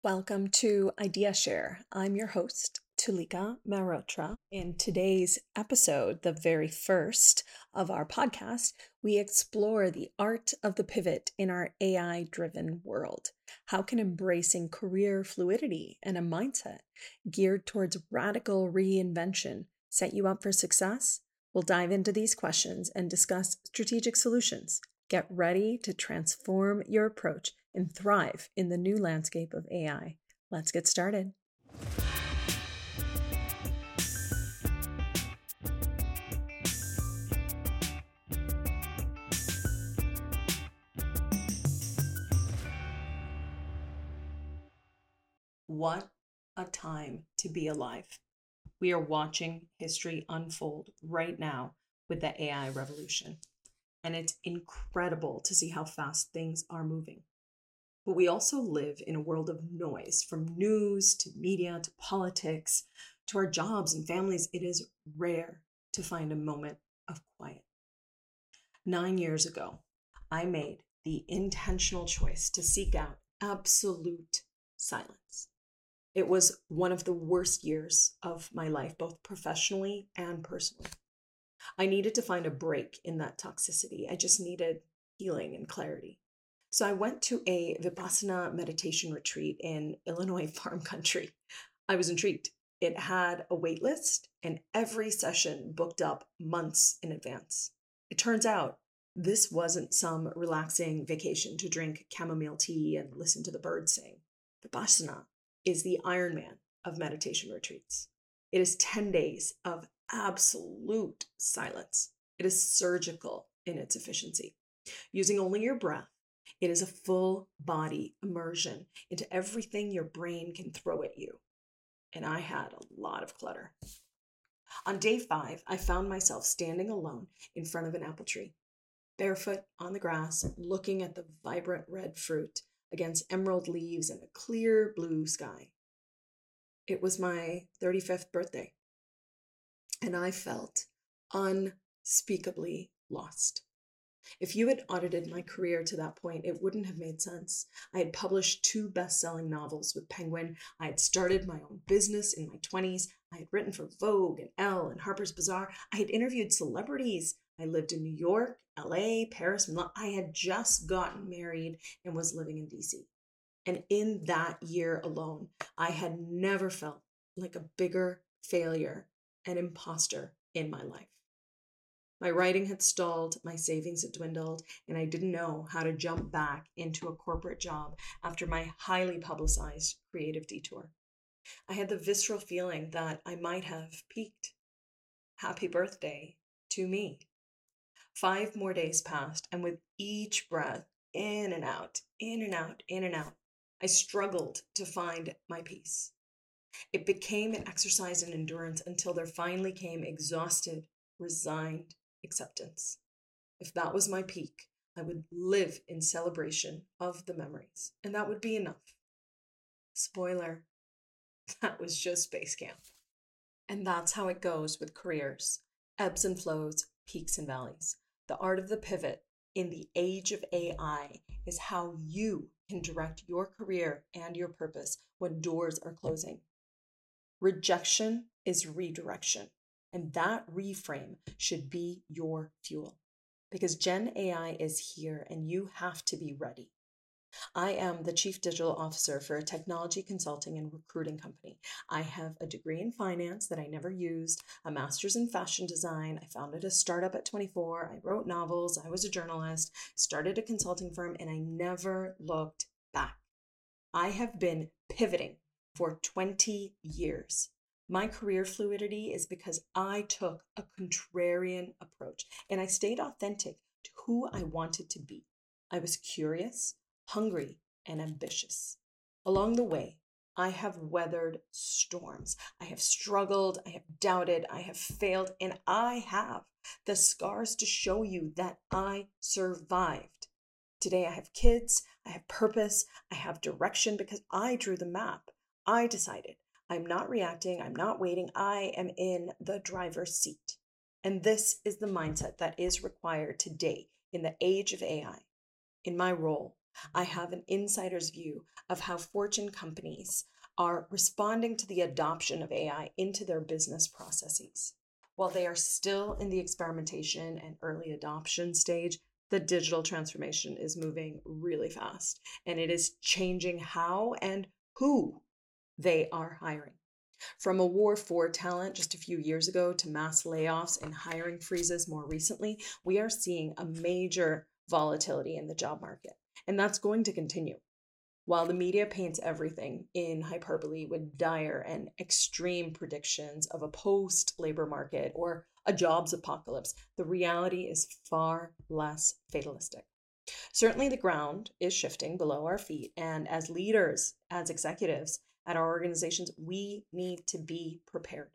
Welcome to Idea Share. I'm your host, Tulika Mehrotra. In today's episode, the very first of our podcast, we explore the art of the pivot in our AI-driven world. How can embracing career fluidity and a mindset geared towards radical reinvention set you up for success? We'll dive into these questions and discuss strategic solutions. Get ready to transform your approach and thrive in the new landscape of AI. Let's get started. What a time to be alive. We are watching history unfold right now with the AI revolution. And it's incredible to see how fast things are moving. But we also live in a world of noise, from news to media to politics to our jobs and families. It is rare to find a moment of quiet. 9 years ago, I made the intentional choice to seek out absolute silence. It was one of the worst years of my life, both professionally and personally. I needed to find a break in that toxicity. I just needed healing and clarity. So I went to a Vipassana meditation retreat in Illinois farm country. I was intrigued. It had a wait list and every session booked up months in advance. It turns out this wasn't some relaxing vacation to drink chamomile tea and listen to the birds sing. Vipassana is the Ironman of meditation retreats. It is 10 days of absolute silence. It is surgical in its efficiency. Using only your breath, it is a full body immersion into everything your brain can throw at you. And I had a lot of clutter. On day 5, I found myself standing alone in front of an apple tree, barefoot on the grass, looking at the vibrant red fruit against emerald leaves and a clear blue sky. It was my 35th birthday. And I felt unspeakably lost. If you had audited my career to that point, it wouldn't have made sense. I had published 2 best-selling novels with Penguin. I had started my own business in my 20s. I had written for Vogue and Elle and Harper's Bazaar. I had interviewed celebrities. I lived in New York, LA, Paris, Milan. I had just gotten married and was living in DC. And in that year alone, I had never felt like a bigger failure, an imposter in my life. My writing had stalled, my savings had dwindled, and I didn't know how to jump back into a corporate job after my highly publicized creative detour. I had the visceral feeling that I might have peaked. Happy birthday to me. 5 more days passed, and with each breath, in and out, in and out, in and out, I struggled to find my peace. It became an exercise in endurance until there finally came exhausted, resigned acceptance. If that was my peak, I would live in celebration of the memories, and that would be enough. Spoiler, that was just base camp. And that's how it goes with careers. Ebbs and flows, peaks and valleys. The art of the pivot in the age of AI is how you can direct your career and your purpose when doors are closing. Rejection is redirection, and that reframe should be your fuel because Gen AI is here and you have to be ready. I am the Chief Digital Officer for a technology consulting and recruiting company. I have a degree in finance that I never used, a master's in fashion design. I founded a startup at 24. I wrote novels. I was a journalist, started a consulting firm, and I never looked back. I have been pivoting for 20 years. My career fluidity is because I took a contrarian approach and I stayed authentic to who I wanted to be. I was curious, hungry, and ambitious. Along the way, I have weathered storms. I have struggled, I have doubted, I have failed, and I have the scars to show you that I survived. Today I have kids, I have purpose, I have direction because I drew the map. I decided. I'm not reacting, I'm not waiting, I am in the driver's seat. And this is the mindset that is required today in the age of AI. In my role, I have an insider's view of how Fortune companies are responding to the adoption of AI into their business processes. While they are still in the experimentation and early adoption stage, the digital transformation is moving really fast, and it is changing how and who they are hiring. From a war for talent just a few years ago to mass layoffs and hiring freezes more recently, we are seeing a major volatility in the job market, and that's going to continue. While the media paints everything in hyperbole with dire and extreme predictions of a post labor market or a jobs apocalypse, the reality is far less fatalistic. Certainly, the ground is shifting below our feet, and as leaders, as executives at our organizations, we need to be prepared.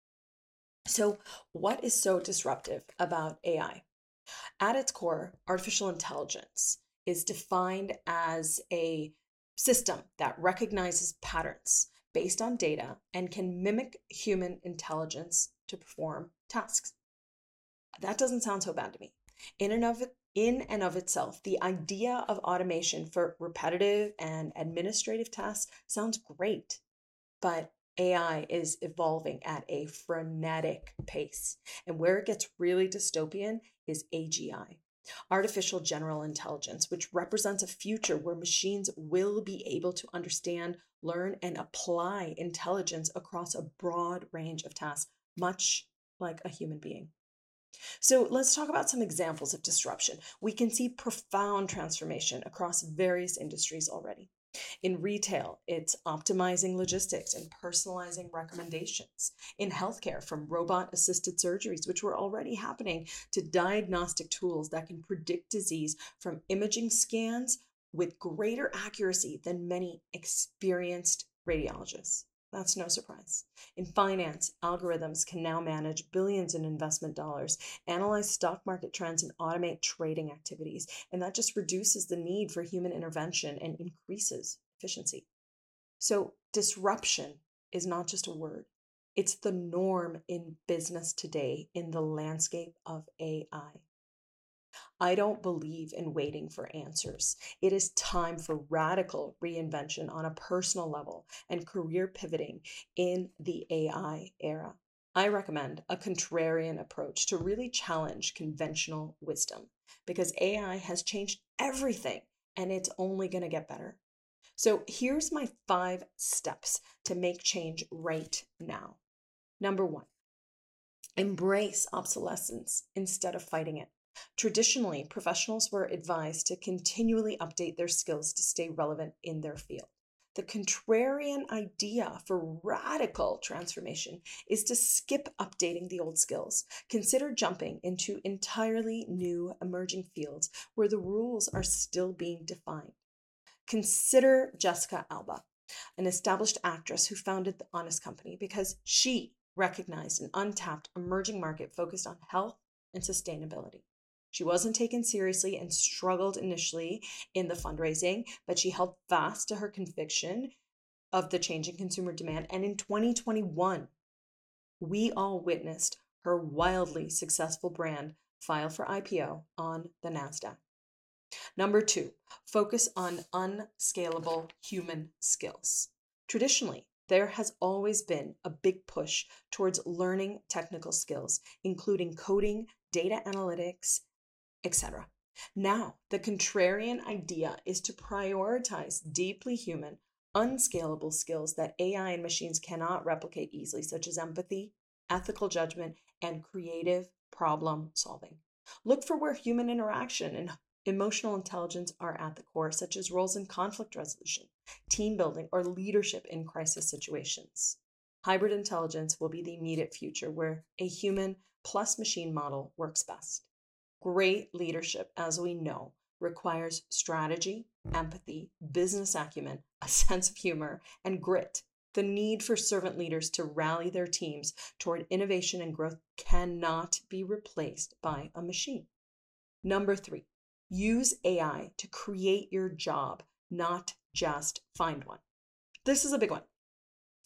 So, what is so disruptive about AI? At its core, artificial intelligence is defined as a system that recognizes patterns based on data and can mimic human intelligence to perform tasks. That doesn't sound so bad to me. In and of itself, the idea of automation for repetitive and administrative tasks sounds great, but AI is evolving at a frenetic pace. And where it gets really dystopian is AGI, artificial general intelligence, which represents a future where machines will be able to understand, learn, and apply intelligence across a broad range of tasks, much like a human being. So let's talk about some examples of disruption. We can see profound transformation across various industries already. In retail, it's optimizing logistics and personalizing recommendations. In healthcare, from robot assisted surgeries, which were already happening, to diagnostic tools that can predict disease from imaging scans with greater accuracy than many experienced radiologists. That's no surprise. In finance, algorithms can now manage billions in investment dollars, analyze stock market trends, and automate trading activities. And that just reduces the need for human intervention and increases efficiency. So, disruption is not just a word, it's the norm in business today in the landscape of AI. I don't believe in waiting for answers. It is time for radical reinvention on a personal level and career pivoting in the AI era. I recommend a contrarian approach to really challenge conventional wisdom because AI has changed everything and it's only going to get better. So here's my 5 steps to make change right now. Number 1, embrace obsolescence instead of fighting it. Traditionally, professionals were advised to continually update their skills to stay relevant in their field. The contrarian idea for radical transformation is to skip updating the old skills. Consider jumping into entirely new emerging fields where the rules are still being defined. Consider Jessica Alba, an established actress who founded The Honest Company because she recognized an untapped emerging market focused on health and sustainability. She wasn't taken seriously and struggled initially in the fundraising, but she held fast to her conviction of the changing consumer demand. And in 2021, we all witnessed her wildly successful brand file for IPO on the NASDAQ. Number 2, focus on unscalable human skills. Traditionally, there has always been a big push towards learning technical skills, including coding, data analytics, etc. Now, the contrarian idea is to prioritize deeply human, unscalable skills that AI and machines cannot replicate easily, such as empathy, ethical judgment, and creative problem solving. Look for where human interaction and emotional intelligence are at the core, such as roles in conflict resolution, team building, or leadership in crisis situations. Hybrid intelligence will be the immediate future where a human plus machine model works best. Great leadership, as we know, requires strategy, empathy, business acumen, a sense of humor, and grit. The need for servant leaders to rally their teams toward innovation and growth cannot be replaced by a machine. Number 3, use AI to create your job, not just find one. This is a big one.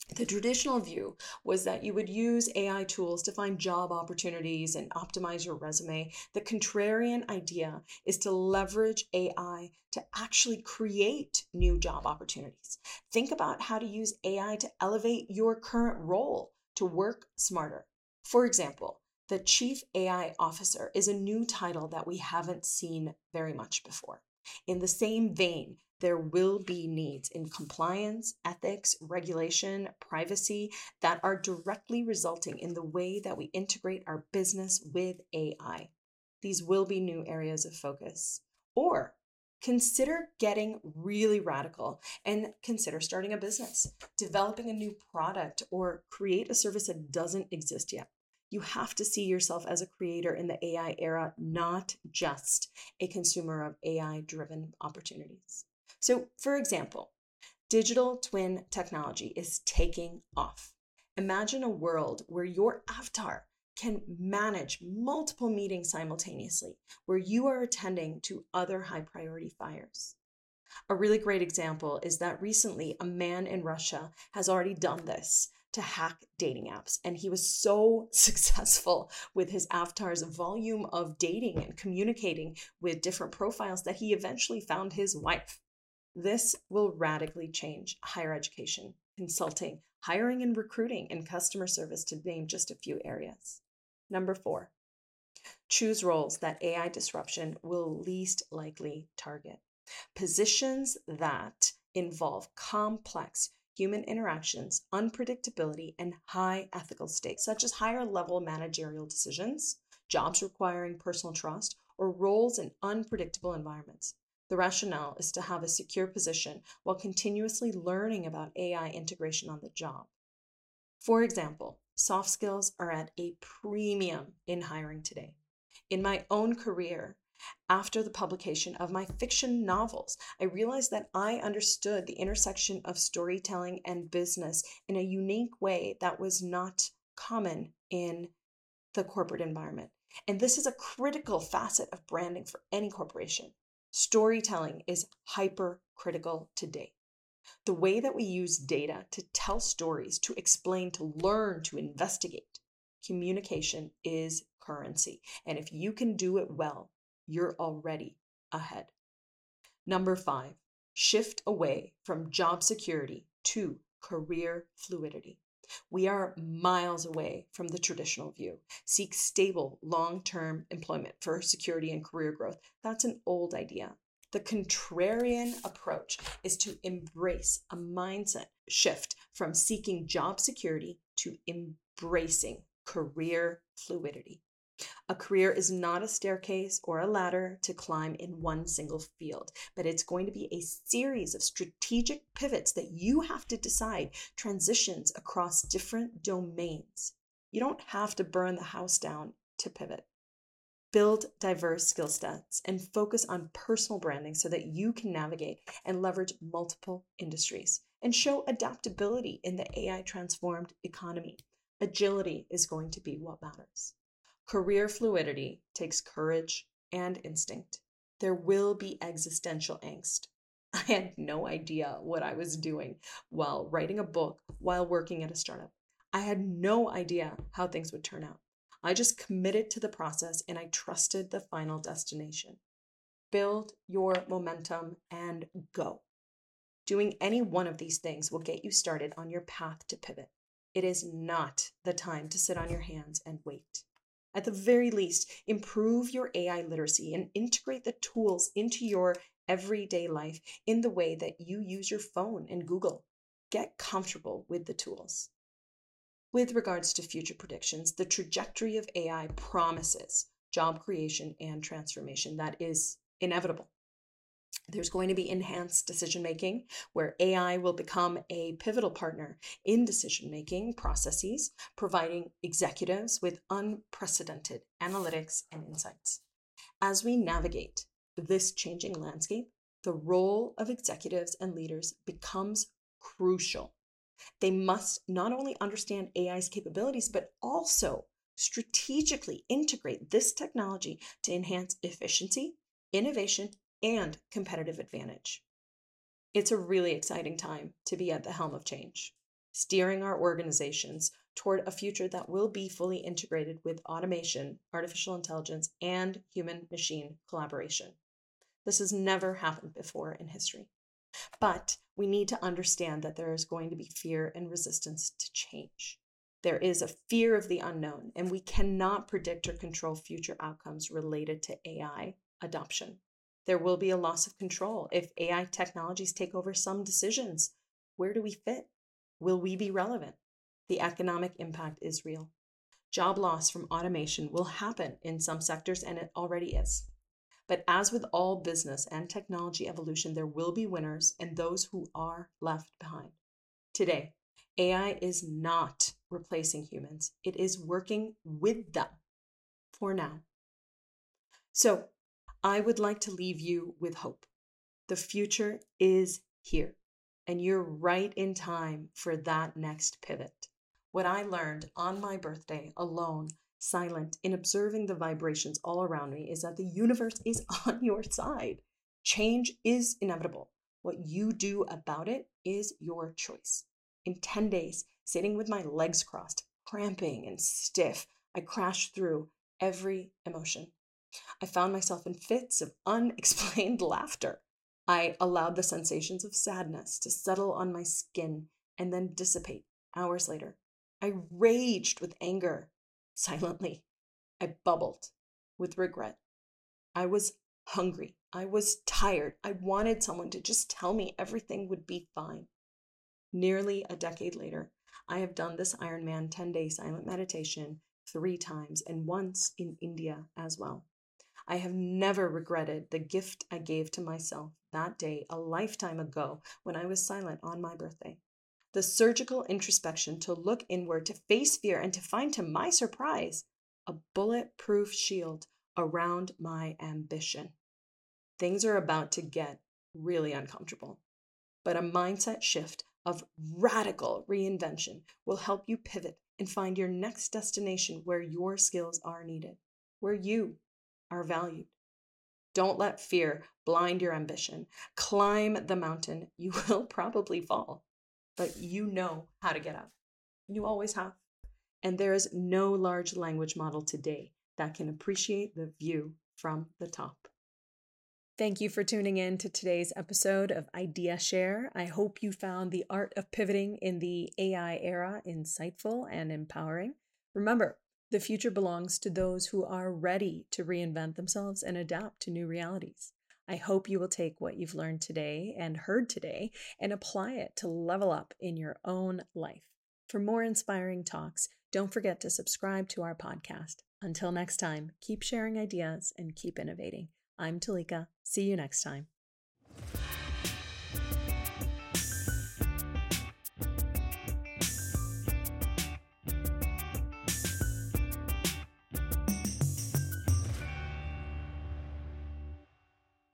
The traditional view was that you would use AI tools to find job opportunities and optimize your resume. The contrarian idea is to leverage AI to actually create new job opportunities. Think about how to use AI to elevate your current role to work smarter. For example, the Chief AI Officer is a new title that we haven't seen very much before. In the same vein, there will be needs in compliance, ethics, regulation, privacy that are directly resulting in the way that we integrate our business with AI. These will be new areas of focus. Or consider getting really radical and consider starting a business, developing a new product, or create a service that doesn't exist yet. You have to see yourself as a creator in the AI era, not just a consumer of AI driven opportunities. So, for example, digital twin technology is taking off. Imagine a world where your avatar can manage multiple meetings simultaneously, where you are attending to other high priority fires. A really great example is that recently a man in Russia has already done this to hack dating apps. And he was so successful with his avatar's volume of dating and communicating with different profiles that he eventually found his wife. This will radically change higher education, consulting, hiring and recruiting, and customer service, to name just a few areas. Number 4, choose roles that AI disruption will least likely target. Positions that involve complex human interactions, unpredictability, and high ethical stakes, such as higher level managerial decisions, jobs requiring personal trust, or roles in unpredictable environments. The rationale is to have a secure position while continuously learning about AI integration on the job. For example, soft skills are at a premium in hiring today. In my own career, after the publication of my fiction novels, I realized that I understood the intersection of storytelling and business in a unique way that was not common in the corporate environment. And this is a critical facet of branding for any corporation. Storytelling is hyper critical today. The way that we use data to tell stories, to explain, to learn, to investigate, communication is currency. And if you can do it well, you're already ahead. Number 5, shift away from job security to career fluidity. We are miles away from the traditional view. Seek stable, long-term employment for security and career growth. That's an old idea. The contrarian approach is to embrace a mindset shift from seeking job security to embracing career fluidity. A career is not a staircase or a ladder to climb in one single field, but it's going to be a series of strategic pivots that you have to decide, transitions across different domains. You don't have to burn the house down to pivot. Build diverse skill sets and focus on personal branding so that you can navigate and leverage multiple industries and show adaptability in the AI transformed economy. Agility is going to be what matters. Career fluidity takes courage and instinct. There will be existential angst. I had no idea what I was doing while writing a book, while working at a startup. I had no idea how things would turn out. I just committed to the process and I trusted the final destination. Build your momentum and go. Doing any one of these things will get you started on your path to pivot. It is not the time to sit on your hands and wait. At the very least, improve your AI literacy and integrate the tools into your everyday life in the way that you use your phone and Google. Get comfortable with the tools. With regards to future predictions, the trajectory of AI promises job creation and transformation that is inevitable. There's going to be enhanced decision making where AI will become a pivotal partner in decision making processes, providing executives with unprecedented analytics and insights. As we navigate this changing landscape, the role of executives and leaders becomes crucial. They must not only understand AI's capabilities, but also strategically integrate this technology to enhance efficiency, innovation, and competitive advantage. It's a really exciting time to be at the helm of change. steering our organizations toward a future that will be fully integrated with automation, artificial intelligence, and human-machine collaboration. This has never happened before in history. But we need to understand that there is going to be fear and resistance to change. There is a fear of the unknown, and we cannot predict or control future outcomes related to AI adoption. There will be a loss of control if AI technologies take over some decisions. Where do we fit? Will we be relevant? The economic impact is real. Job loss from automation will happen in some sectors, and it already is. But as with all business and technology evolution, there will be winners and those who are left behind. Today, AI is not replacing humans. It is working with them for now. So I would like to leave you with hope. The future is here, and you're right in time for that next pivot. What I learned on my birthday alone, silent, in observing the vibrations all around me, is that the universe is on your side. Change is inevitable. What you do about it is your choice. In 10 days, sitting with my legs crossed, cramping and stiff, I crashed through every emotion. I found myself in fits of unexplained laughter. I allowed the sensations of sadness to settle on my skin and then dissipate hours later. I raged with anger. Silently, I bubbled with regret. I was hungry. I was tired. I wanted someone to just tell me everything would be fine. Nearly a decade later, I have done this Ironman 10-day silent meditation 3 times and once in India as well. I have never regretted the gift I gave to myself that day a lifetime ago when I was silent on my birthday. The surgical introspection to look inward, to face fear, and to find, to my surprise, a bulletproof shield around my ambition. Things are about to get really uncomfortable, but a mindset shift of radical reinvention will help you pivot and find your next destination where your skills are needed, where you are valued. Don't let fear blind your ambition. Climb the mountain. You will probably fall, but you know how to get up. You always have. And there is no large language model today that can appreciate the view from the top. Thank you for tuning in to today's episode of Idea Share. I hope you found the art of pivoting in the AI era insightful and empowering. Remember, the future belongs to those who are ready to reinvent themselves and adapt to new realities. I hope you will take what you've learned today and heard today and apply it to level up in your own life. For more inspiring talks, don't forget to subscribe to our podcast. Until next time, keep sharing ideas and keep innovating. I'm Talika. See you next time.